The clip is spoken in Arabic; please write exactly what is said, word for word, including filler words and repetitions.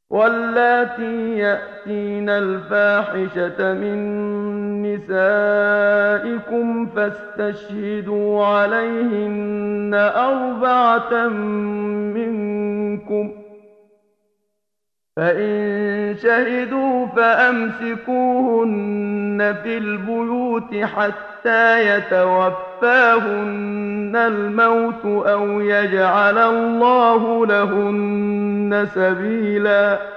واللاتي يأتين الفاحشة من نسائكم فاستشهدوا عليهن أربعة منكم، فإن شهدوا فأمسكوهن في البيوت حتى يتوفاهن الموت أو يجعل الله لهن سبيلا.